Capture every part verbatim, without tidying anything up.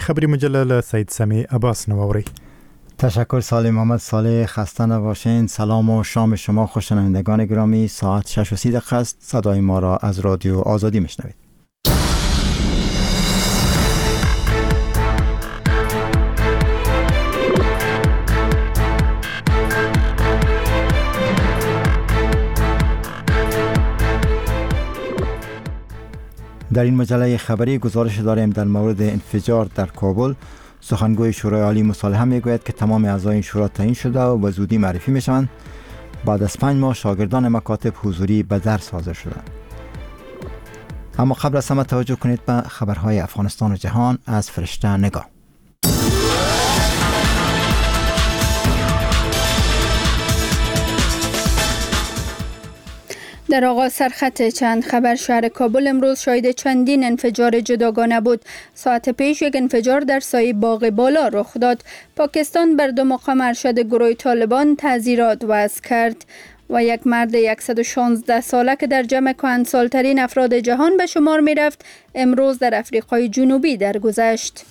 خبری مجلل سید سمی عباس نواری. تشکر سالم محمد صالح. خسته نباشین. سلام و شام شما خوشنوندگان گرامی. ساعت شش و سی دقیقه است. صدای ما را از رادیو آزادی میشنوید. در این مجله خبری گزارش داریم در مورد انفجار در کابل. سخنگوی شورای عالی مصالحه میگوید که تمام اعضای این شورا تعیین شده و به زودی معرفی میشوند. بعد از پنج ماه شاگردان مکاتب حضوری به درس حاضر شدند. اما قبل از همه توجه کنید به خبرهای افغانستان و جهان از فرشته نگاه. در آغاز سرخط چند خبر، شهر کابل امروز شاهد چندین انفجار جداگانه بود. ساعت پیش یک انفجار در سایه باغ بالا رخ داد. پاکستان بر دو مقام ارشد گروه طالبان تعزیرات وضع کرد و یک مرد صد و شانزده ساله که در جمع کهنسال‌ترین افراد جهان به شمار می رفت امروز در افریقای جنوبی درگذشت.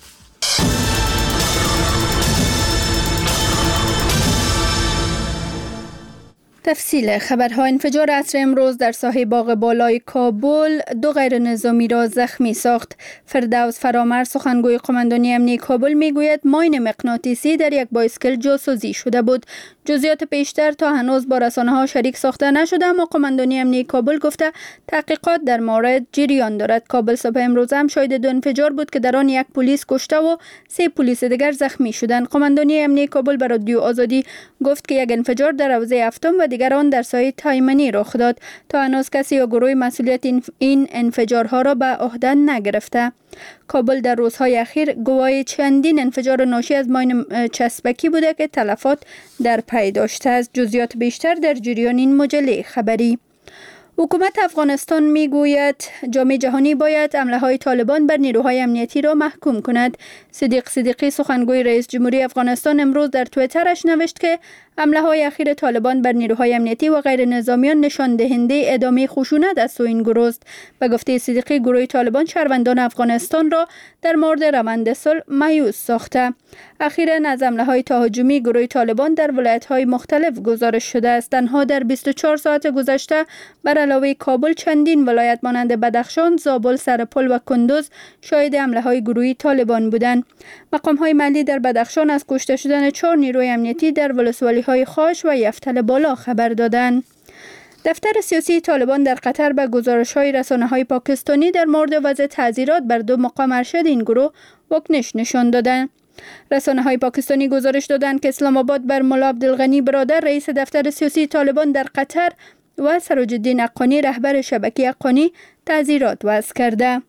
تفصیل خبرها. انفجار عصر امروز در ساحه باغ بالای کابل دو غیر نظامی را زخمی ساخت. فردوس فرامرز سخنگوی قماندانی امنیتی کابل میگوید ماین مغناطیسی در یک بایسکل جاسازی شده بود. جزئیات بیشتر تا هنوز با رسانه‌ها شریک ساخته نشده، اما قماندانی امنیتی کابل گفته تحقیقات در مورد جریان دارد. کابل صبح امروز هم شاهد دو انفجار بود که در آن یک پلیس کشته و سه پلیس دیگر زخمی شدند. قماندانی امنیتی کابل به رادیو آزادی گفت که یک انفجار در حوزه هفتم و دیگر آن در سایه تایمنی رخ داد. تا هنوز کسی یا گروه مسئولیت این انفجارها را به عهده نگرفته. کابل در روزهای اخیر گواه چندین انفجار ناشی از ماین چسبکی بوده که تلفات در پی داشته است. جزئیات بیشتر در جریان این مجله خبری. حکومت افغانستان میگوید جامعه جهانی باید حمله‌های طالبان بر نیروهای امنیتی را محکوم کند. صدیق صدیقی سخنگوی رئیس جمهوری افغانستان امروز در توییترش نوشت که حمله‌های اخیر طالبان بر نیروهای امنیتی و غیر نظامیان نشان دهنده ادامه خشونت از سوی این گروه است. به گفته صدیقی گروه طالبان شهروندان افغانستان را در مورد روند صلح مایوس ساخته. اخیراً از حمله‌های تهاجمی گروه طالبان در ولایت‌های مختلف گزارش شده است. تنها در بیست و چهار ساعت گذشته بر علاوه کابل چندین ولایت مانند بدخشان، زابل، سرپل و کندوز شاهد حمله‌های گروهی طالبان بودند. مقام‌های محلی در بدخشان از کشته شدن چهار نیروی امنیتی در ولسوالی‌های خاش و یفتل بالا خبر دادند. دفتر سیاسی طالبان در قطر به گزارش‌های رسانه‌های پاکستانی در مورد وضع تعزیرات بر دو مقام ارشد این گروه واکنش نشان دادند. رسانه‌های پاکستانی گزارش دادند که اسلام آباد بر مولا عبدالغنی برادر رئیس دفتر سیاسی طالبان در قطر و سراج الدین حقانی رهبر شبکه حقانی تعزیرات وضع کرده.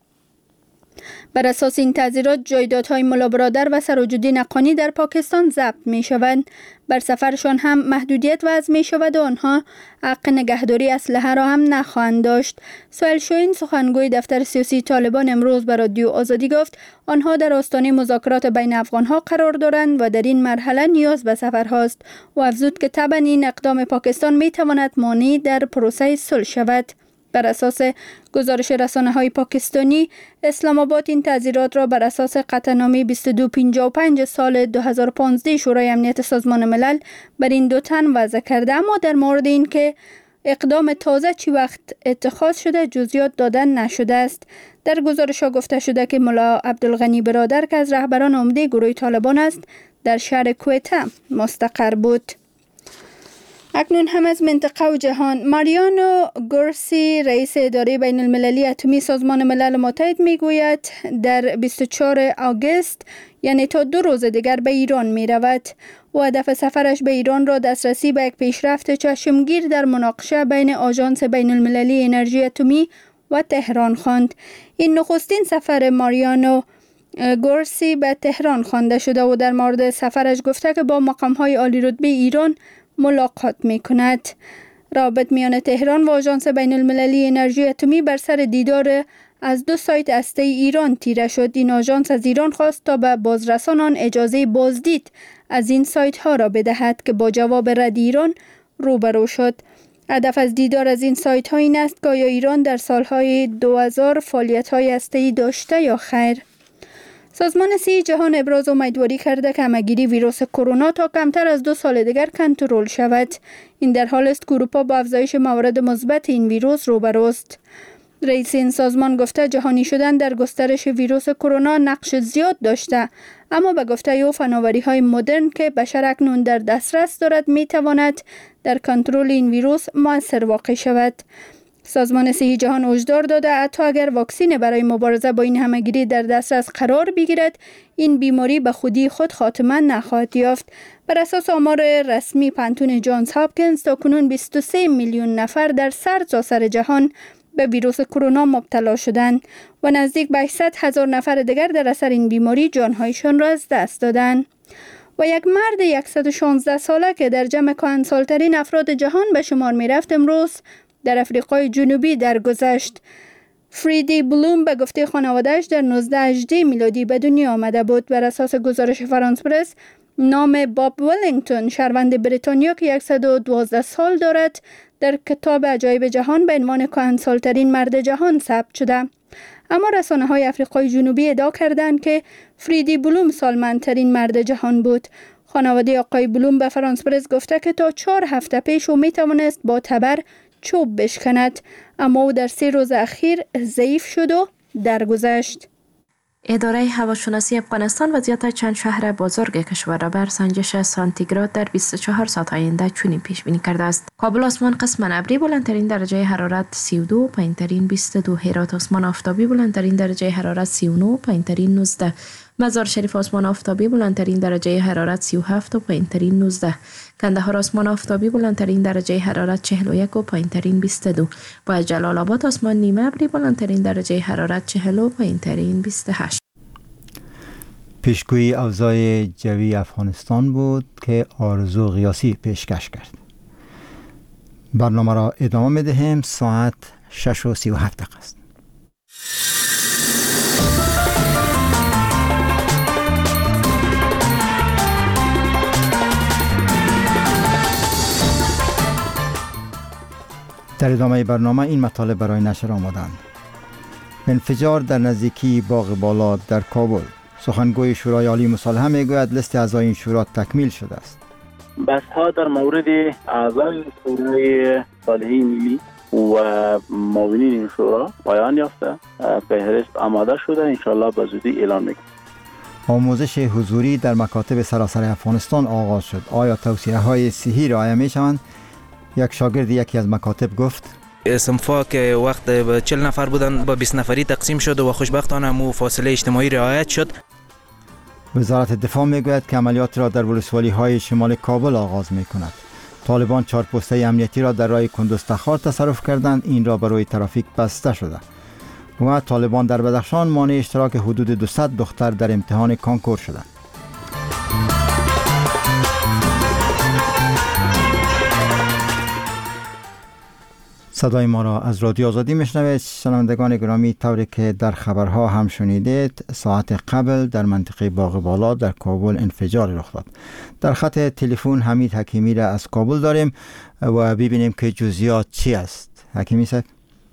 بر اساس این تعزیرات جایدادهای مولا برادر و سراج الدین حقانی در پاکستان ضبط می شوند. بر سفرشان هم محدودیت وضع می شود و آنها حق نگهداری اسلحه را هم نخواهند داشت. سهیل شاهین سخنگوی دفتر سیاسی طالبان امروز بر رادیو آزادی گفت آنها در آستانه مذاکرات بین افغانها قرار دارند و در این مرحله نیاز به سفر هاست و افزود که طبعا این اقدام پاکستان می تواند مانع در پروسه صلح شود. بر اساس گزارش رسانه‌های پاکستانی، اسلام آباد این تعزیرات را بر اساس قطعنامه بیست و دو پنجاه و پنج سال دو هزار و پانزده شورای امنیت سازمان ملل بر این دو تن وضع کرده، اما در مورد این که اقدام تازه چی وقت اتخاذ شده جزئیات دادن نشده است. در گزارش‌ها گفته شده که مولا عبدالغنی برادر که از رهبران عمده گروه طالبان است در شهر کویته مستقر بود. اکنون هم از منطقه و جهان. ماریانو گورسی رئیس اداره بین المللی اتمی سازمان ملل متحد میگوید در بیست و چهارم آگوست یعنی تا دو روز دیگر به ایران می رود و هدف سفرش به ایران را دسترسی به یک پیشرفت چشمگیر در مناقشه بین آژانس بین المللی انرژی اتمی و تهران خواند. این نخستین سفر ماریانو گورسی به تهران خوانده شده و در مورد سفرش گفته که با مقام‌های عالی رتبه ایران ملاقات می کند. رابط میان تهران و آژانس بین المللی انرژی اتمی بر سر دیدار از دو سایت هسته ایران تیره شد. این آژانس از ایران خواست تا به بازرسانان اجازه بازدید از این سایت ها را بدهد که با جواب رد ایران روبرو شد. هدف از دیدار از این سایت ها این است که آیا ایران در سالهای دو هزار فعالیت های هسته‌ای داشته یا خیر. سازمان صحی جهان ابراز امیدواری کرده که همه‌گیری ویروس کرونا تا کمتر از دو سال دیگر کنترل شود. این در حال است که اروپا با افزایش موارد مثبت این ویروس روبروست. رئیس این سازمان گفته جهانی شدن در گسترش ویروس کرونا نقش زیاد داشته، اما به گفته او فناوری‌های مدرن که بشر اکنون در دسترس دارد می‌تواند در کنترل این ویروس مؤثر واقع شود. سازمان صحی جهان هشدار داده حتی اگر واکسن برای مبارزه با این همه‌گیری در دسترس قرار بگیرد، این بیماری به خودی خود خاتمه نخواهد یافت. بر اساس آمار رسمی پانتون جانز هاپکینز تاکنون بیست و سه میلیون نفر در سرتاسر جهان به ویروس کرونا مبتلا شدند و نزدیک به هشتصد هزار نفر دیگر در اثر این بیماری جانهایشان را از دست دادند. و یک مرد صد و شانزده ساله که در جمع کهنسال‌ترین افراد جهان به شمار می رفت امروز در افریقای جنوبی درگذشت. فریدی بلوم به گفته خانواده‌اش در نوزده هجده میلادی به دنیا آمده بود. بر اساس گزارش فرانس پرس نام باب ولینگتون شهروند بریتانیا که صد و دوازده سال دارد در کتاب عجایب جهان به عنوان کهنسال‌ترین مرد جهان ثبت شده. اما رسانه‌های افریقای جنوبی ادعا کردند که فریدی بلوم سالمندترین مرد جهان بود. خانواده آقای بلوم به فرانس پرس گفته که تا چهار هفته پیش او می‌توانست با تبر چوب بشکند، اما او در سه روز اخیر ضعیف شد و درگذشت. اداره هواشناسی افغانستان وضعیت چند شهر بزرگ کشور را بر سنجش سانتیگراد در بیست و چهار ساعت آینده چنین پیش بینی کرده است. کابل آسمان قسماً ابری بلندترین درجه حرارت سی و دو، پایینترین بیست و دو. هرات آسمان آفتابی بلندترین درجه حرارت سی و نه، پایینترین نوزده. مزار شریف آسمان آفتابی بلندترین درجه حرارت سی و هفت و پایینترین نوزده. کندهار آسمان آفتابی بلندترین درجه حرارت چهل و یک و پایینترین بیست و دو. با جلال آباد آسمان نیمه ابری بلندترین درجه حرارت چهل و پایینترین بیست و هشت. پیشگویی اوضاع جوی افغانستان بود که آرزو قیاسی پیشکش کرد. برنامه را ادامه می‌دهیم. ساعت شش و سی و هفت دقیقه است. در ادامه برنامه این مطالب برای نشر آمدند. انفجار در نزدیکی باغ بالا در کابل. سخنگوی شورای عالی مصالحه میگوید لیست اعضای این شورا تکمیل شده است. بحث‌ها در مورد اعضای شورای صالحی ملی و معاونین این شورا پایان یافته، فهرست آماده شده، انشالله به زودی اعلام میکنیم. آموزش حضوری در مکاتب سراسر افغانستان آغاز شد. آیا توصیه‌های صحی رعایت میشوند؟ یک شاگرد یکی از مکاتب گفت صنفا که وقت چهل نفر بودن با بیست نفری تقسیم شد و خوشبختانه مو فاصله اجتماعی رعایت شد. وزارت دفاع میگوید که عملیات را در ولسوالی‌های شمال کابل آغاز میکند. طالبان چهار پسته امنیتی را در راه کندوز تخار تصرف کردند. این را برای ترافیک بسته شده. و طالبان در بدخشان مانع اشتراک حدود دویست دختر در امتحان کانکور شدند. صدای ما را از رادیو آزادی میشنوید. شنوندگان گرامی، طوری که در خبرها هم شنیدید، ساعت قبل در منطقه باغ بالا در کابل انفجار رخ داد. در خط تلفن حمید حکیمی را از کابل داریم و ببینیم که جزئیات چی است. حکیمی صاحب،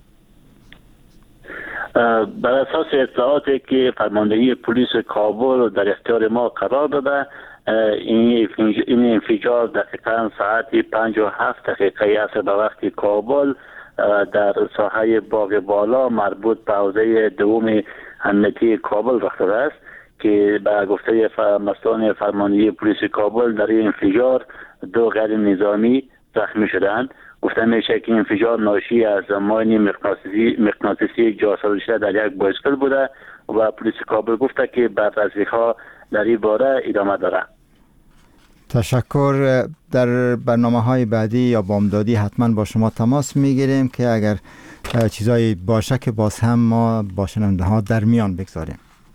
بر اساس اطلاعاتی که فرماندهی پلیس کابل در اختیار ما قرار داده، این انفجار دقیقاً ساعت پنج و هفت دقیقه عصر به وقت کابل در ساحه باغ بالا مربوط به حوزه دوم امنیتی کابل رخ داده است که به گفته مسئولان فرماندهی پلیس کابل در این انفجار دو غیر نظامی زخمی شدند. گفته میشه که انفجار ناشی از ماین مغناطیسی مغناطیسی جاسازی شده در یک بایسکل بوده و پلیس کابل گفته که بررسی‌ها در این باره ادامه داره. تشکر. در برنامه‌های بعدی یا بامدادی حتما با شما تماس میگیریم که اگر چیزایی باشه که باز هم ما با شنونده‌ها در میان بگذاریم.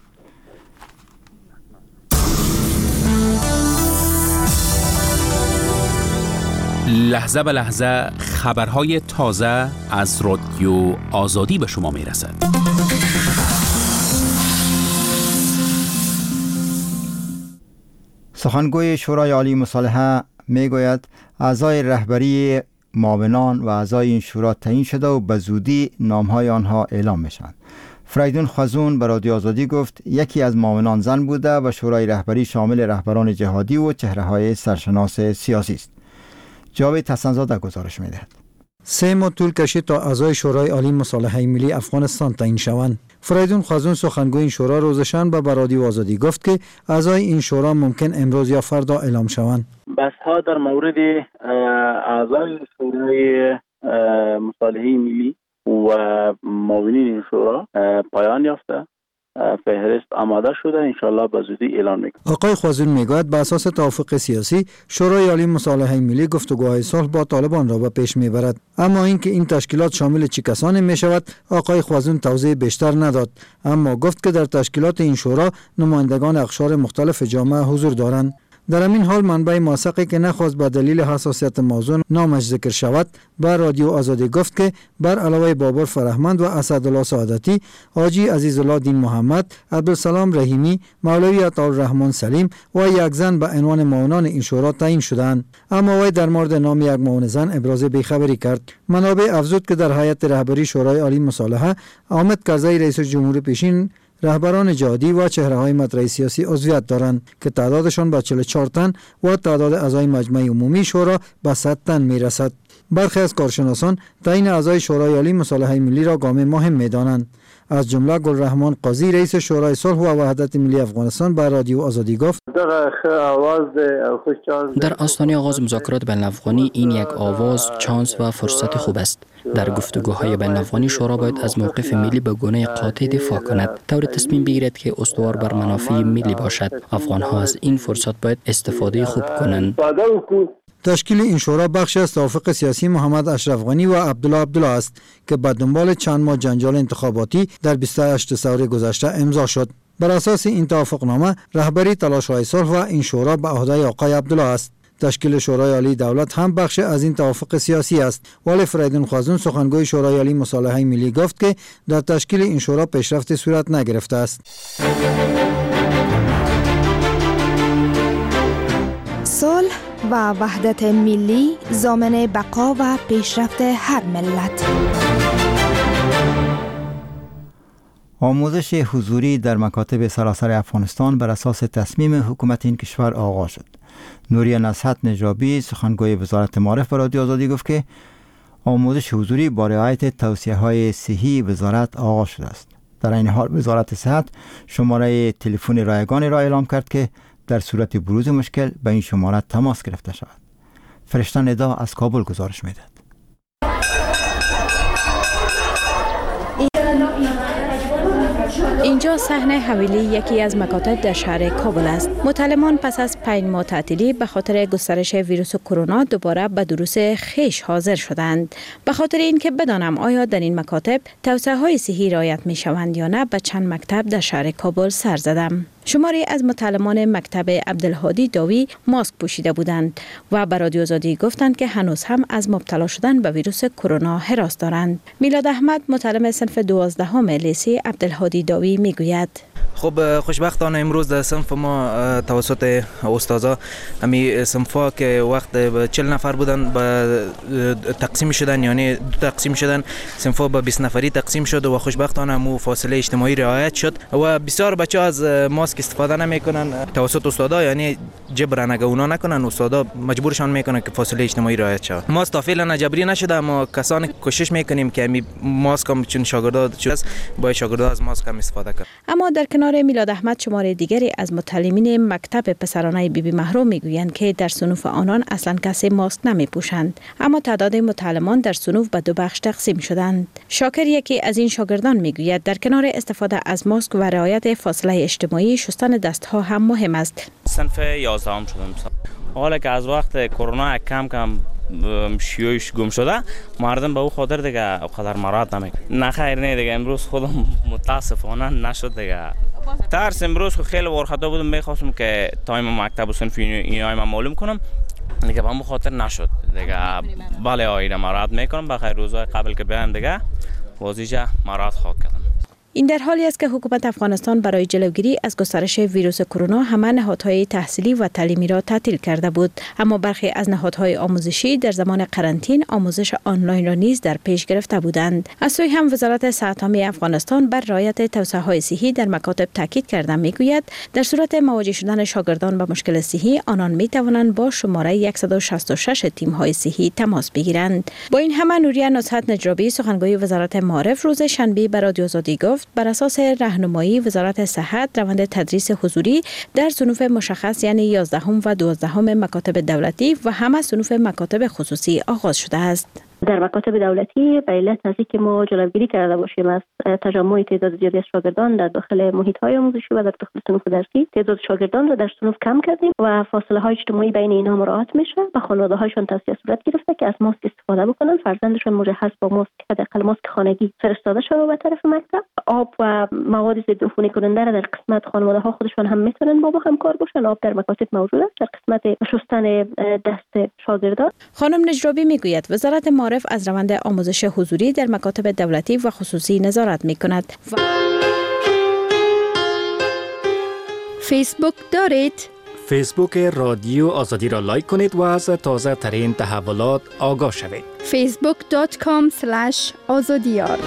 لحظه به لحظه خبرهای تازه از رادیو آزادی به شما میرسد. سخنگوی شورای عالی مصالحه میگوید اعضای رهبری، معاونان و اعضای این شورا تعیین شده و به زودی نامهای آنها اعلام میشن. فریدون خوازون به رادیو آزادی گفت یکی از معاونان زن بوده و شورای رهبری شامل رهبران جهادی و چهره‌های سرشناس سیاسی است. جاوید حسن‌زاده گزارش می‌دهد. سه ماه طول کشید تا اعضای شورای عالی مصالحه ملی افغانستان تعیین شوند. فریدون خوازون سخنگوی این شورا روز شنبه به رادیو آزادی گفت که اعضای این شورا ممکن امروز یا فردا اعلام شوند. بحث‌ها در مورد اعضای شورای مصالحه ملی و معاونین این شورا پایان یافته. فهرست آماده شده، انشالله به زودی اعلان میکنه. آقای خوازون میگوید به اساس توافق سیاسی شورای عالی مصالحه ملی گفتگوهای صلح با طالبان را به پیش میبرد، اما اینکه این تشکیلات شامل چه کسانی میشود آقای خوازون توضیح بیشتر نداد، اما گفت که در تشکیلات این شورا نمایندگان اقشار مختلف جامعه حضور دارند. در همین حال منبع موثقی که نخواست به دلیل حساسیت موضوع نامش ذکر شود به رادیو آزادی گفت که بر علاوه بابر فرهمند و اسدالله سعادتی، حاجی عزیزالله دین محمد، عبدالسلام رحیمی، مولوی عطاالرحمن سلیم و یک زن به عنوان معاونان این شورا تعیین شدند، اما وی در مورد نام یک معاون زن ابراز بیخبری کرد. منابع افزود که در هیئت رهبری شورای عالی مصالحه حامد کرزی رئیس جمهور پیشین، رهبران جهادی و چهره‌های مطرح سیاسی عضویت دارند که تعدادشان به چهل و چهار تن و تعداد اعضای مجمع عمومی شورا به صد تن میرسد. برخی از کارشناسان تعیین اعضای شورای عالی مصالحه ملی را گام مهم می‌دانند. از جمله گلرحمان قاضی رئیس شورای صلح و وحدت ملی افغانستان به رادیو آزادی گفت در آستانه آغاز مذاکرات بین الافغانی این یک آواز، چانس و فرصت خوب است. در گفتگوهای بین الافغانی شورا باید از موقف ملی به گونه قاطع دفاع کند، طور تصمیم بگیرد که استوار بر منافع ملی باشد. افغان‌ها از این فرصت باید استفاده خوب کنند. تشکیل این شورا بخشی از توافق سیاسی محمد اشرف غنی و عبدالله عبدالله است که به دنبال چند ماه جنجال انتخاباتی در بیست و هشت سور گذشته امضا شد. بر اساس این توافقنامه رهبری تلاش‌های صلح و این شورا به عهده آقای عبدالله است. تشکیل شورای عالی دولت هم بخش از این توافق سیاسی است، ولی فریدون خوازون سخنگوی شورای عالی مصالحه ملی گفت که در تشکیل این شورا پیشرفت صورت نگرفته است. صلح و وحدت ملی ضامن بقا و پیشرفت هر ملت. آموزش حضوری در مکاتب سراسر افغانستان بر اساس تصمیم حکومت این کشور آغاز شد. نوریه نصحت نجابی سخنگوی وزارت معارف به رادیو آزادی گفت که آموزش حضوری با رعایت توصیه‌های صحی وزارت آغاز شده است. در این حال وزارت صحت شماره تلفن رایگان را اعلام کرد که در صورت بروز مشکل به این شماره تماس گرفته شود. فرشته ندا از کابل گزارش می‌دهد. اینجا صحنه حویلی یکی از مکاتب در شهر کابل است. متعلمان پس از پنج ماه تعطیلی به خاطر گسترش ویروس کرونا دوباره به دروس خویش حاضر شدند. به خاطر اینکه بدانم آیا در این مکاتب توصیه‌های صحی رعایت می‌شوند یا نه، به چند مکتب در شهر کابل سر زدم. شماری از متعلمان مکتب عبدالهادی داوی ماسک پوشیده بودند و به رادیو آزادی گفتند که هنوز هم از مبتلا شدن به ویروس کرونا هراس دارند. میلاد احمد متعلم صنف دوازدهم لیسه عبدالهادی داوی میگوید: خب خوشبختانه امروز در صنف ما توسط استادا امی صنفا که وقت چهل نفر بودن به تقسیم شدن، یعنی دو تقسیم شدن، صنفا به بیست نفری تقسیم شد و خوشبختانه مو فاصله اجتماعی رعایت شد و بسیار بچه از ماسک استفاده نمیکنن توسط استادا، یعنی جبران اگه اونا نکنن استادا مجبورشان میکنن که فاصله اجتماعی رعایت شود. ماسک تا فعلا جبری نشده، اما کسانی کوشش میکنیم که امی ماسک هم چون شاگردا شده باید شاگردا از ماسک هم استفاده کنن. اما در کنار میلاد احمد شماره دیگری از متعلمین مکتب پسرانه بی بی محروم میگویند که در صنوف آنان اصلا کسی ماسک نمیپوشند، اما تعداد متعلمان در صنوف به دو بخش تقسیم شدند. شاکر یکی از این شاگردان میگوید در کنار استفاده از ماسک و رعایت فاصله اجتماعی شستن دستها هم مهم است. صنف یازدهم شدم. حالا که از وقت کرونا کم کم شیوعش گم شده، مردم به او خاطر دیگه قدر مراد نمیکنه. نه خیر نه دیگه، امروز خودم متاسفانه نشد دیگه. ترس امروز خیلی ورخطا بودم، میخواستم که تایم مکتب و صنف اینای من معلوم کنم، دیگه به اون خاطر نشد دیگه. بله آیده مراد میکنم، بخیر روزهای قبل که بیایم دیگه وازیجا مراد خواهد کردم. این در حالی است که حکومت افغانستان برای جلوگیری از گسترش ویروس کرونا همه نهادهای تحصیلی و تعلیمی را تعطیل کرده بود، اما برخی از نهادهای آموزشی در زمان قرنطینه آموزش آنلاین را نیز در پیش گرفته بودند. از سوی هم وزارت صحت عامه افغانستان بر رعایت توصیه‌های صحی در مکاتب تاکید کرده میگوید در صورت مواجه شدن شاگردان با مشکل صحی آنان می توانند با شماره صد و شصت و شش تیم‌های صحی تماس بگیرند. با این همه نوریه نصحت نجرابی سخنگوی وزارت معارف روز شنبه به رادیو آزادی گفت بر اساس راهنمایی وزارت صحت روند تدریس حضوری در صنوف مشخص یعنی یازدهم و دوازدهم مکاتب دولتی و همه صنوف مکاتب خصوصی آغاز شده است. در مکاتب دولتی به علت از اینکه ما جلوگیری کرده باشیم از تجمع تعداد زیادی از شاگردان در داخل محیط‌های آموزشی و در داخل صنوف درسی، تعداد شاگردان را در صنوف کم کردیم و فاصله های اجتماعی بین اینها مراعات میشه و خانواده‌هایشان توصیه صورت گرفته که از ماسک استفاده بکنن، فرزندشان مجهز با ماسک، حداقل ماسک خانگی فرستاده شده به طرف مکتب. آب و مواد ضد عفونی کننده را در قسمت خانواده‌ها خودشان هم میتونن با همکار باشن. آب در مکاتب موجود است در قسمت شستن دست شاگردان. خانم نجرابی میگوید وزارت معارف از روند آموزش حضوری در مکاتب دولتی و خصوصی نظارت میکند. و... فیسبوک دارید؟ فیسبوک رادیو آزادی را لایک کنید و از تازه ترین تحولات آگاه شوید. فیسبوک دات کام اسلش آزادیار.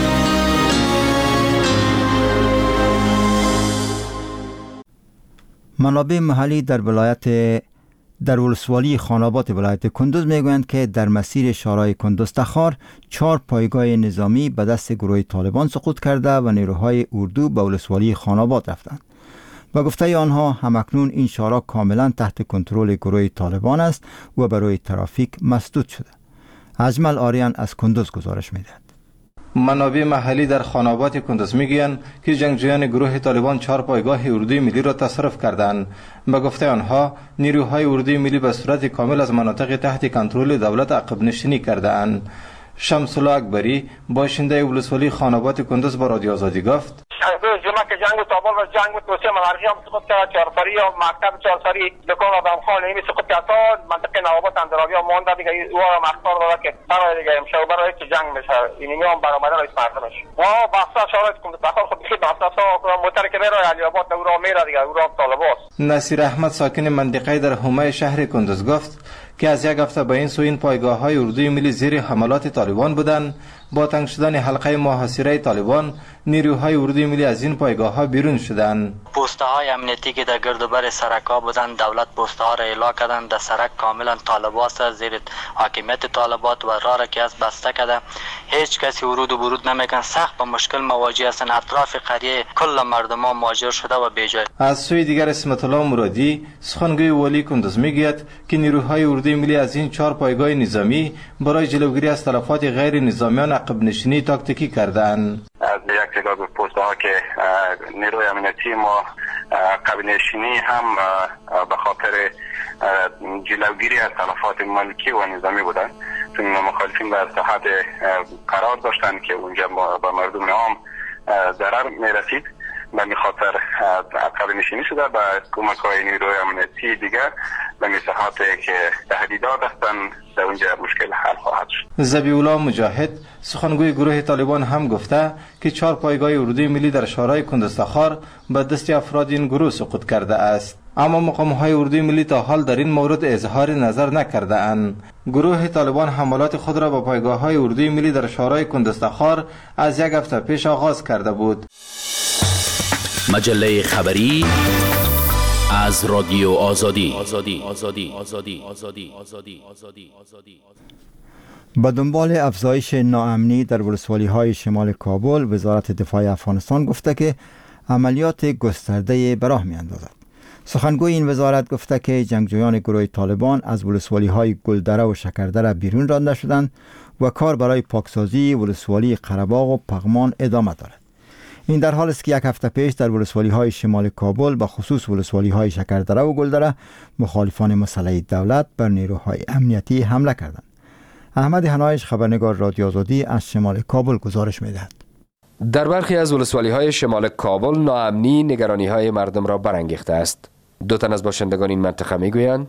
منابع محلی در ولایت در ولسوالی خانابات ولایت کندوز میگویند که در مسیر شورای کندوز تخار چهار پایگاه نظامی به دست گروه طالبان سقوط کرده و نیروهای اردو به ولسوالی خانابات رفتند. با گفته آنها همکنون این شورا کاملا تحت کنترل گروه طالبان است و برای ترافیک مسدود شده. اجمل آریان از کندوز گزارش میدهد. منابع محلی در خانابات کندوز میگویند که جنگجویان گروه طالبان چهار پایگاه اردوی ملی را تصرف کردند. به گفته آنها نیروهای اردوی ملی به صورت کامل از مناطق تحت کنترل دولت عقب نشینی کرده‌اند. شمس الله اکبری باشنده ولسوالی خانابات کندوز با رادیو آزادی گفت جمعه که جنگ تابل و جنگ توسعه منارخی هم سقوط کرد، چهارسری و مکتب چهارسری دکان آدم خان اینمی سقوط کرد تا منطقه نوابت اندرابی ها مانده دیگه او را مختار داده که برای دیگه امشب برای که جنگ میشه اینمی هم برآمدن رئیس مردمش و بحثا شرایط کنده تخار خود بخیر بحثا موتر که برای علی آباد او را میره دیگه او را طالباست. نصیر احمد ساکن منطقه در حومه شهر کندوز گفت که از یک هفته به این سو این پایگاه های اردوی ملی زیر حملات طالبان بودند. با تنگ شدن حلقه محاصره طالبان نیروهای اردوی ملی از این پایگاه ها بیرون شدند. پوسته های امنیتی که در گردوبر سرک ها بودند دولت پوسته ها را اعلام کردند. در سرک کاملا طالبات زیر حاکمیت طالبات و راه را که از بسته کرده هیچ کسی ورود و برود نمیکن. سخت با مشکل مواجه هستند. اطراف قریه کل مردم ها مهاجر شده و بیجای. از سوی دیگر اسمت الله مرادی سخنگوی والی کندوز میگوید که نیروهای اردوی ملی از این چهار پایگاه نظامی برای جلوگیری از تلفات غیر نظامیان عقب نشینی تاکتیکی کردند. از یک تعداد پست ها که نیروی امنیتی ما عقب نشینی هم به خاطر جلوگیری از تلفات ملکی و نظامی بودند، چون مخالفین به صحت قرار داشتند که اونجا با مردم عام ضرر میرسید. به می خاطر عقب نشینی شده به کمک های نیروی امنیتی دیگر به مساحات که تهدیدات هستند در اونجا مشکل حل خواهد شد. ذبیح مجاهد سخنگوی گروه طالبان هم گفته که چهار پایگاه اردوی ملی در شورای کندوز تخار به دست افراد این گروه سقوط کرده است، اما مقام‌های اردوی ملی تا حال در این مورد اظهار نظر نکرده اند. گروه طالبان حملات خود را به پایگاه‌های اردوی ملی در شورای کندوز تخار از یک هفته پیش آغاز کرده بود. مجله خبری از رادیو آزادی. آزادی آزادی آزادی آزادی آزادی آزادی آزادی. با دنبال افزایش ناامنی در ولسوالی‌های شمال کابل، وزارت دفاع افغانستان گفته که عملیات گسترده به راه می‌اندازد. سخنگوی این وزارت گفته که جنگجویان گروه طالبان از ولسوالی‌های گلدره و شکردره بیرون رانده شدند و کار برای پاکسازی ولسوالی قره‌باغ و پغمان ادامه دارد. این در حال است که یک هفته پیش در ولسوالی‌های شمال کابل به خصوص ولسوالی‌های شکردره و گلدره مخالفان مسلح دولت بر نیروهای امنیتی حمله کردند. احمد هنایش خبرنگار رادیو آزادی از شمال کابل گزارش می‌دهد. در برخی از ولسوالی‌های شمال کابل ناامنی نگرانی‌های مردم را برانگیخته است. دو تن از باشندگان این منطقه می‌گویند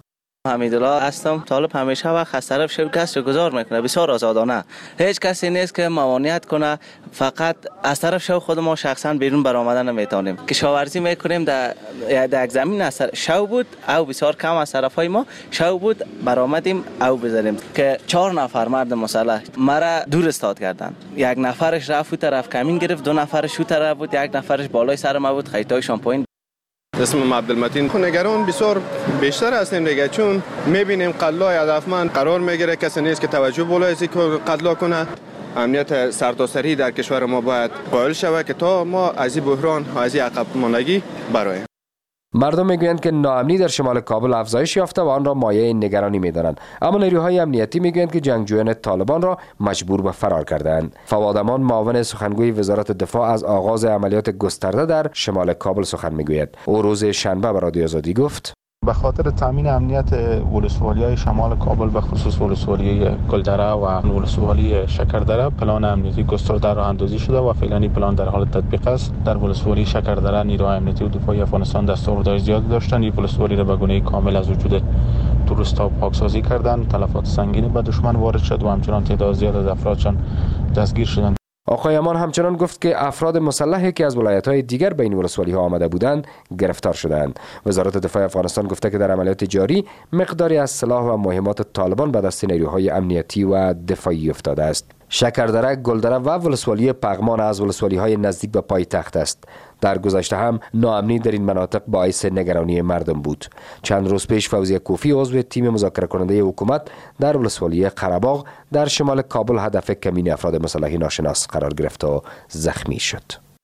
حمیدالله هستم. طالب همیشه وقت از طرف شرکت رو گذار میکنه، بسیار آزادانه. هیچ کسی نیست که ممانعت کنه. فقط از طرف شو خود ما شخصا بیرون برآمدن نمیتونیم. کشاورزی میکنیم در در زمین از شو بود او بسیار کم از طرفای ما شو بود برآمدیم او بزنیم که چهار نفر مرد مسلح مرا دور استاد کردن. یک نفرش رفت و طرف کمین گرفت، دو نفرش اون طرف بود، یک نفرش بالای سر ما بود، خیطایشان پایین. اسمم عبدالمتین. نگران بسیار بیشتر هستیم دیگه، چون میبینیم قتلای هدفمند قرار میگیره، کسی نیست که توجه بالای که قتل کنه. امنیت سرتاسری در کشور ما باید قائل شود که تا ما از این بحران و از این عقب ماندگی برآییم. مردم میگویند که ناامنی در شمال کابل افزایش یافته و آن را مایه نگرانی میدانند، اما نیروهای امنیتی میگویند که جنگجویان طالبان را مجبور به فرار کردند. فواد امان معاون سخنگوی وزارت دفاع از آغاز عملیات گسترده در شمال کابل سخن میگوید. او روز شنبه به رادیو آزادی گفت: به خاطر تامین امنیت ولسوالی‌های شمال کابل به خصوص ولسوالی گلدره و ولسوالی شکردره پلان امنیتی گسترده راه اندازی شده و فعلا این پلان در حال تطبیق است. در ولسوالی شکردره نیروهای امنیتی و دفاعی افغانستان دستاوردهای زیاد داشتند. این ولسوالی را به گونه کامل از وجود تروریست‌ها پاکسازی کردند. تلفات سنگینی به دشمن وارد شد و همچنان تعداد زیاد از افرادشان دستگیر شدند. آقای امان همچنان گفت که افراد مسلحی که از ولایت‌های دیگر به این ولسوالی‌ها آمده بودند گرفتار شدند. وزارت دفاع افغانستان گفته که در عملیات جاری مقداری از سلاح و مهمات طالبان به دست نیروهای امنیتی و دفاعی افتاده است. شکردره، گلدره و ولسوالی پغمان از ولسوالی‌های نزدیک به پایتخت است. در گذشته هم ناامنی در این مناطق باعث نگرانی مردم بود. چند روز پیش فوزیه کوفی عضو تیم مذاکره کننده حکومت در ولسوالی قره‌باغ در شمال کابل هدف کمین افراد مسلح ناشناس قرار گرفت و زخمی شد.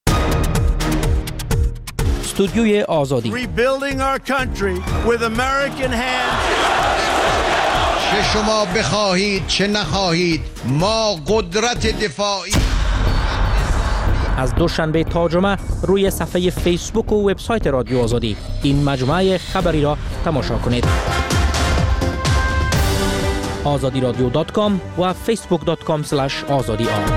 استودیوی آزادی چه شما بخواهید چه نخواهید ما قدرت دفاعی. از دوشنبه تا جمعه روی صفحه فیسبوک و وبسایت رادیو آزادی این مجموعه خبری را تماشا کنید. آزادی رادیو دات کام و فیسبوک دات کام اسلش آزادی آر.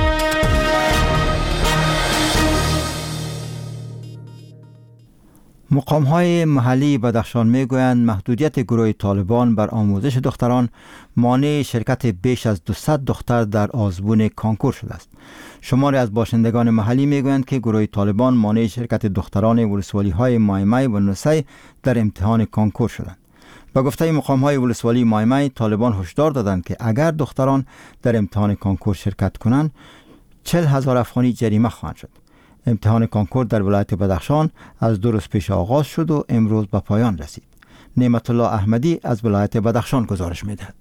مقام‌های محلی بدخشان میگویند محدودیت گروه طالبان بر آموزش دختران مانع شرکت بیش از دویست دختر در آزمون کانکور شده است. شماری از باشندگان محلی میگویند که گروه طالبان مانع شرکت دختران ولسوالی‌های مایمای و نوسی در امتحان کانکور شدند. با گفته مقام‌های ولسوالی مایمای، طالبان هشدار دادند که اگر دختران در امتحان کانکور شرکت کنند چهل هزار افغانی جریمه خواهند شد. امتحان کانکور در ولایت بدخشان از دو روز پیش آغاز شد و امروز به پایان رسید. نعمت الله احمدی از ولایت بدخشان گزارش می‌دهد.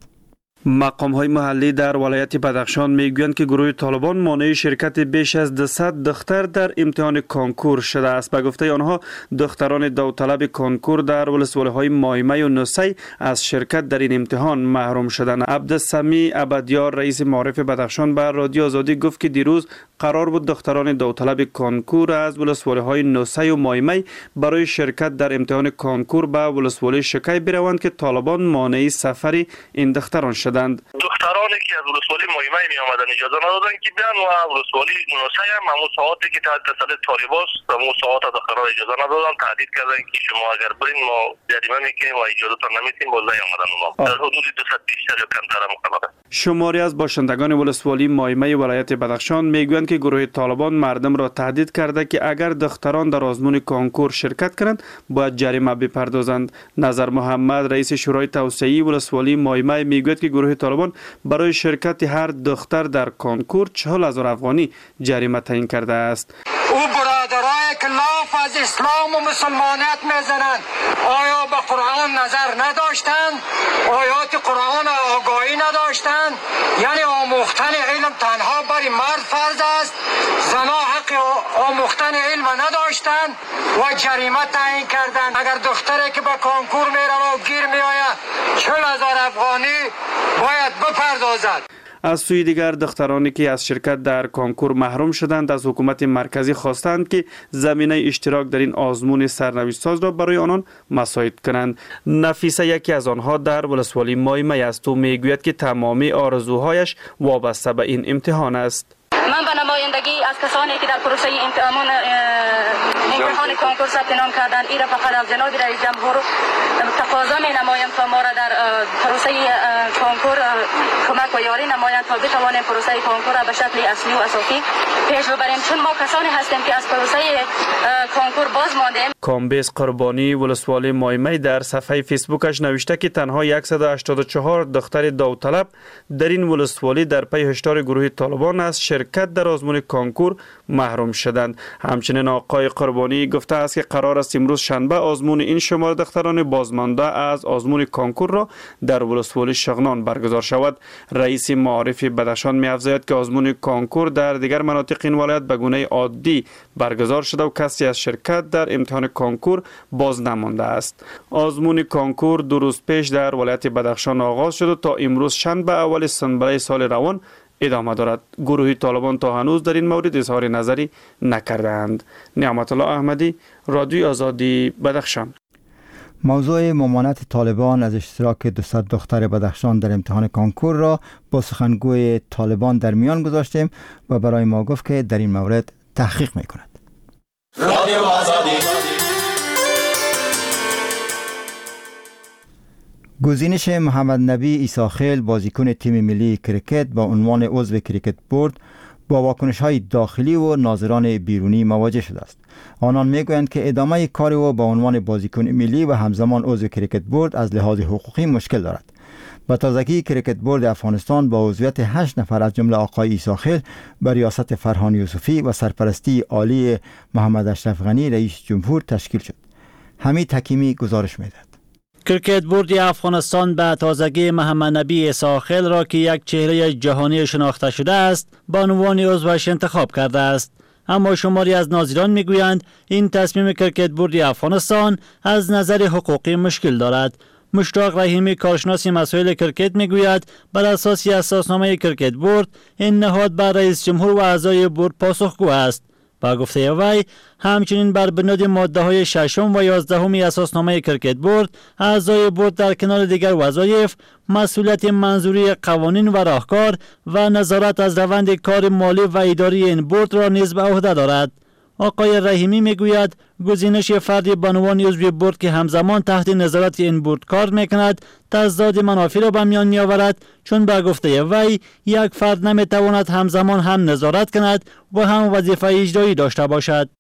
مقام های محلی در ولایت بدخشان میگویند که گروه طالبان مانع شرکت بیش از دویست دختر در امتحان کانکور شده است. به گفته آنها دختران داوطلب کانکور در ولسوالی های مایمای و نوسی از شرکت در این امتحان محروم شدند. عبدالسمی عبدیار رئیس معارف بدخشان به رادیو آزادی گفت که دیروز قرار بود دختران داوطلب کانکور از ولسوالی های نوسی و مایمای برای شرکت در امتحان کانکور به ولسوالی شکی بروند که طالبان مانع سفر این دختران شدند. دخترانی که از ولسوالی مایمای می آمدن اجازه ندادن که بیان و ولسوالی نوسی هم همون ساعتی که تحت تسلط طالباست همون ساعت دختران اجازه ندادن، تهدید کردن که شما اگر برین ما جریمه میکنیم و اجازهتون نمیدیم. بالا آمدن اونا در حدود دویست بیشتر یا کمتر هم خبره. شماری از باشندگان ولسوالی مایمای ولایت بدخشان میگویند که گروه طالبان مردم را تهدید کرده که اگر دختران در آزمون کانکور شرکت کنند باید جریمه بپردازند. نظر محمد رئیس شورای توسعه‌ای ولسوالی مایمای میگوید که گروه طالبان برای شرکت هر دختر در کانکور چهل هزار افغانی جریمه تعیین کرده است. او برادرای که لاف از اسلام و مسلمانیت میزنند آیا به قرآن نظر نداشتند؟ آیات قرآن آگاهی نداشتند؟ یعنی آموختن علم تنها برای مرد فرض است، زنها حق آموختن علم نداشتند و جریمه تعیین کردند. اگر دختری که به کانکور میره و گیر میآید چهل هزار افغانی باید بپردازد. از سوی دیگر دخترانی که از شرکت در کانکور محروم شدند از حکومت مرکزی خواستند که زمینه اشتراک در این آزمون سرنوشت ساز را برای آنان مساعد کنند. نفیسه یکی از آنها در ولسوالی مایمای است و میگوید که تمامی آرزوهایش وابسته به این امتحان است. من به نمایندگی از کسانی که در پروسه امتحان امتحان کنکور ثبت نام کردند ایرا فقط از جناب رئیس جمهور تقاضا می نمایم تا ما را در پروسه کنکور کمک و یاری نمایند تا بتوانیم پروسه کنکور را به شکل اصلی و اساسی پیش ببریم، چون ما کسانی هستیم که از پروسه کنکور باز ماندیم. کامبیز قربانی ولسوالی مایمه در صفحه فیسبوکش نوشته که تنها صد و هشتاد و چهار دختر داوطلب در این ولسوالی در پی هشدار گروه طالبان از شرکت در آزمون کنکور محروم شدند. همچنین آقای قربانی گفته است که قرار است امروز شنبه آزمون این شمار دختران بازمانده از آزمون کنکور را در ولسوالی شغنان برگزار شود. رئیس معارف بدخشان می‌افزاید که آزمون کنکور در دیگر مناطق این ولایت به گونه عادی برگزار شده و کسی از شرکت در امتحان کنکور باز نمانده است. آزمون کنکور دو روز پیش در ولایت بدخشان آغاز شد و تا امروز شنبه اول سپتامبر سال روان ادامه دارد. گروه طالبان تا هنوز در این مورد اظهار نظری نکردند. نعمت الله احمدی، رادیوی آزادی، بدخشان. موضوع ممانعت طالبان از اشتراک دویست دختر بدخشان در امتحان کنکور را با سخنگوی طالبان در میان گذاشتیم و برای ما گفت که در این مورد تحقیق میکند. رادیو آزادی. گزینش محمد نبی عیساخیل بازیکن تیم ملی کرکت با عنوان عضو کرکت بورد با واکنش‌های داخلی و ناظران بیرونی مواجه شده است. آنان میگویند که ادامه کار او با عنوان بازیکن ملی و همزمان عضو کرکت بورد از لحاظ حقوقی مشکل دارد. با تازگی کرکت بورد افغانستان با عضویت هشت نفر از جمله آقای عیساخیل بر ریاست فرهان یوسفی و سرپرستی عالی محمد اشرف غنی رئیس جمهور تشکیل شد. حمید حکیمی گزارش می‌دهد. کرکت بورد افغانستان به تازگی محمد نبی عیساخیل را که یک چهره جهانی شناخته شده است به عنوان عضوش انتخاب کرده است. اما شماری از ناظران میگویند این تصمیم کرکت بورد افغانستان از نظر حقوقی مشکل دارد. مشتاق رحیمی کارشناس مسائل کرکت میگوید بر اساس اساسنامه کرکت بورد این نهاد بر رئیس جمهور و اعضای بورد پاسخگو است. با گفته وی همچنین بر بنیاد ماده های ششم و یازدهم اساسنامه کرکت بورد اعضای بورد در کنار دیگر وظایف مسئولیت منظوری قوانین و راهکار و نظارت از روند کار مالی و اداری این بورد را نیز به عهده دارد. آقای رحیمی میگوید گزینش فردی به عنوان عضو بورد که همزمان تحت نظارت این بورد کار میکند تضاد منافع را به میان میآورد، چون به گفته وی یک فرد نمیتواند همزمان هم نظارت کند و هم وظیفه اجرایی داشته باشد.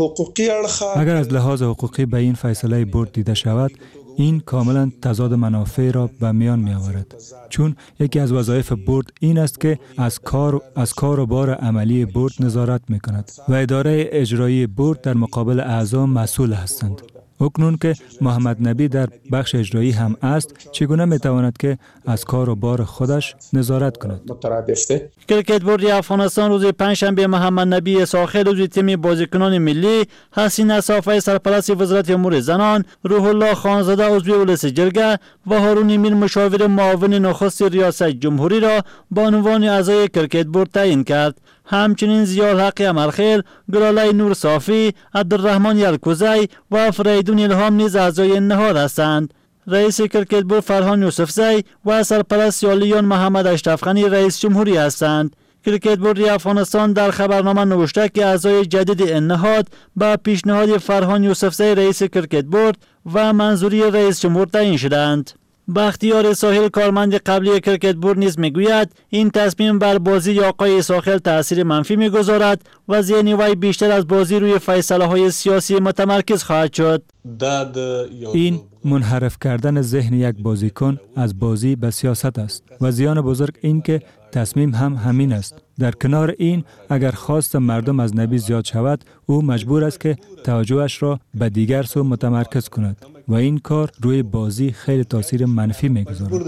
اگر از لحاظ حقوقی به این فیصله بورد دیده شود، این کاملا تضاد منافع را به میان می آورد، چون یکی از وظایف بورد این است که از کار از کار و بار عملی بورد نظارت می کند و اداره اجرایی بورد در مقابل اعضا مسئول هستند. اکنون که محمد نبی در بخش اجرایی هم است، چگونه می تواند که از کار و بار خودش نظارت کند؟ کرکت بورد افغانستان روز پنجشنبه محمد نبی عیساخیل عضو تیم بازیکنان ملی، حسین صافی سرپرست وزارت امور زنان، روح الله خانزاده عضو اولس جرگه و هارون میر مشاور معاون نخست ریاست جمهوری را با عنوان اعضای کرکت بورد تعیین کرد. همچنین ضیاءالحق امرخیل، گلاله نور صافی، عبدالرحمن یلکوزی و فریدون الهام نیز اعضای نهاد هستند. رئیس کرکت بورد فرهان یوسفزی و سرپرست عالیان محمد اشرف غنی رئیس جمهوری هستند. کرکت بورد افغانستان در خبرنامه نوشته که اعضای جدید این نهاد با پیشنهاد فرهان یوسفزی رئیس کرکت بورد و منظوری رئیس جمهور تعیین شدند. بختیار ساحل کارمند قبلی کرکت بورد نیز میگوید این تصمیم بر بازی آقای عیساخیل تاثیر منفی میگذارد و ذهن وی بیشتر از بازی روی فیصله های سیاسی متمرکز خواهد شد. این منحرف کردن ذهن یک بازیکن از بازی به سیاست است و زیان بزرگ این که تصمیم هم همین است. در کنار این اگر خواست مردم از نبی زیاد شود، او مجبور است که توجهش را به دیگر سو متمرکز کند و این کار روی بازی خیلی تاثیر منفی میگذارد.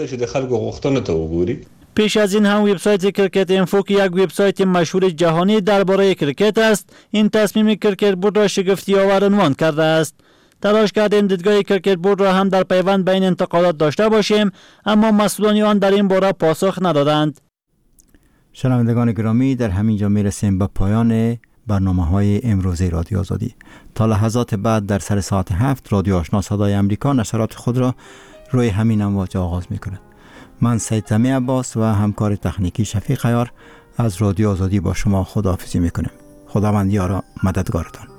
پیش از این هم وبسایت کرکت اینفو که یک وبسایت مشهور جهانی درباره کرکت است، این تصمیم کرکت بورد را شگفتی آور عنوان کرده است. تلاش کردیم دیدگاه کرکت بورد را هم در پیوند بین انتقادات داشته باشیم، اما مسئولان آن در این باره پاسخ ندادند. شنوندگان گرامی، در همین جا میرسیم به پایان برنامه‌های امروزه رادیو آزادی. تا لحظات بعد در سر ساعت هفت رادیو آشنا صدای امریکا نشرات خود را روی همین امواج آغاز می‌کند. من سید سمی عباس و همکار تکنیکی شفیق عیار از رادیو آزادی با شما خداحافظی میکنیم. خداوند یار مددگارتان.